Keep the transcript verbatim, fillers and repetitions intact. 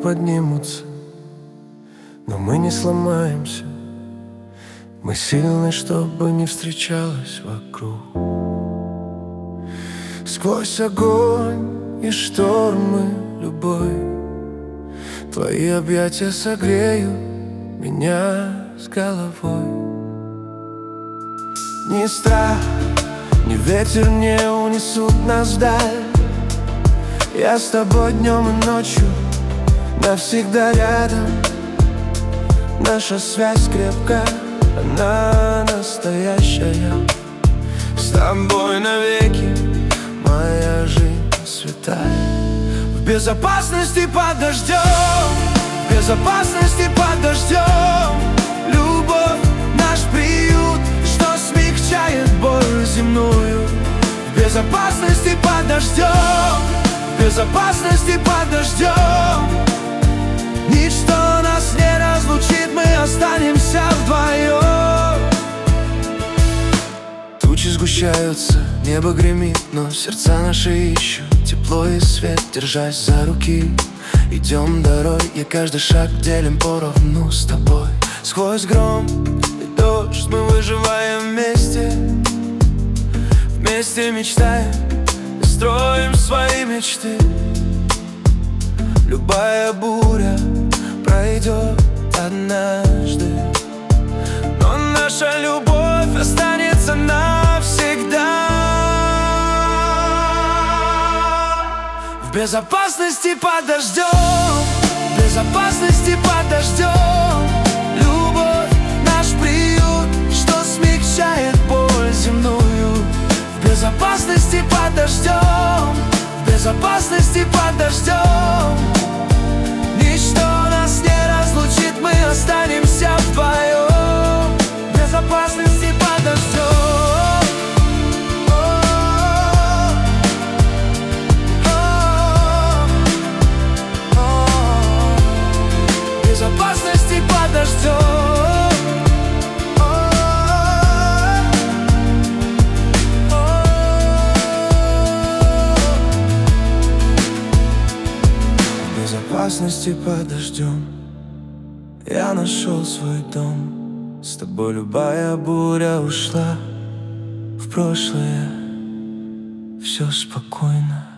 поднимутся, но мы не сломаемся. Мы сильны, чтобы не встречалось вокруг. Сквозь огонь и штормы любой, твои объятия согреют меня с головой. Ни страх, ни ветер не унесут нас вдаль. Я с тобой днем и ночью, навсегда рядом. Наша связь крепка, она настоящая. С тобой навеки моя жизнь святая. В безопасности под дождем, в безопасности под дождем. Любовь наш приют, что смягчает боль земную. В безопасности под дождем, в безопасности под дождем. Ничто нас не разлучит, мы останемся вдвоем. Тучи сгущаются, небо гремит, но сердца наши ищут тепло и свет. Держась за руки, идем дорогой, и каждый шаг делим поровну с тобой. Сквозь гром и дождь мы выживаем вместе. Вместе мечтаем и строим свои мечты. Любая буря пройдет однажды, но наша любовь останется навсегда. В безопасности под дождем, в безопасности под дождем. Любовь наш приют, что смягчает боль земную. В безопасности под дождем, в безопасности под дождем. Ничто нас не разлучит, мы останемся вдвоем. В безопасности под дождем. В безопасности под дождем. В безопасности под дождем я нашел свой дом. С тобой любая буря ушла в прошлое. Все спокойно.